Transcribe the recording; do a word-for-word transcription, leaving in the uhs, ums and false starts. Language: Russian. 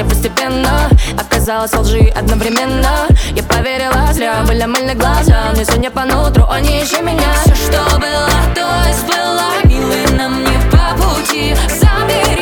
все постепенно оказалось во лжи одновременно. Я поверила зря, были мыльные глаза, мне сегодня по нутру, о, не ищи меня. Все, что было, то и сплыло, милый, нам не по пути. Забери